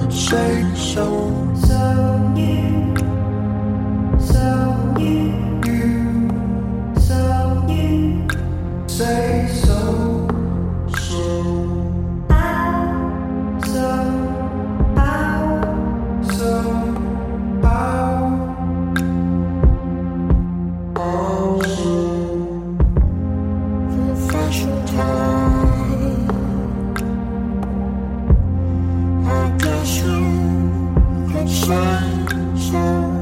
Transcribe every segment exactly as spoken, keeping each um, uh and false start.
say so. So you, so you, You so you, say so. So I, so I, so how also the fashion time. I guess you could say so.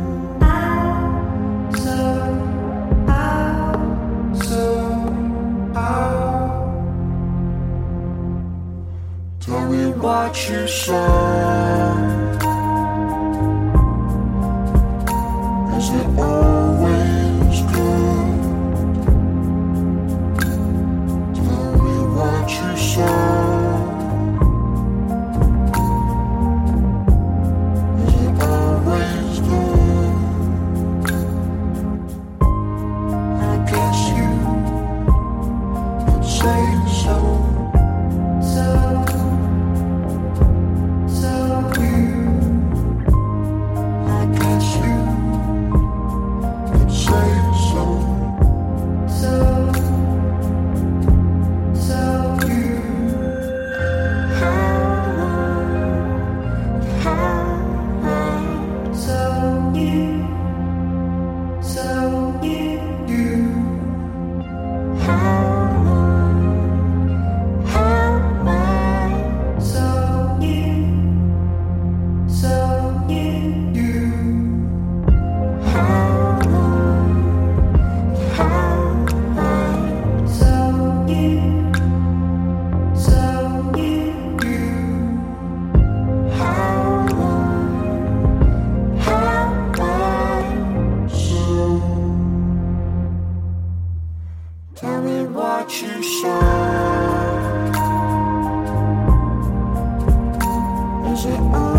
so I, so how Tell me what you saw. Is it always good? Tell me what you saw. Is it always good? I guess you could say so. so, so You I guess you could say so. so, so You so you, so you, you so you, so you, you so you, so you, so Tell me what you saw. Is it all?